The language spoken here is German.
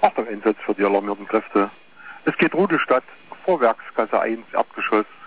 Achtung, Einsatz für die alarmierten Kräfte. Es geht Rudestadt, Vorwerksgasse 1, Erdgeschoss.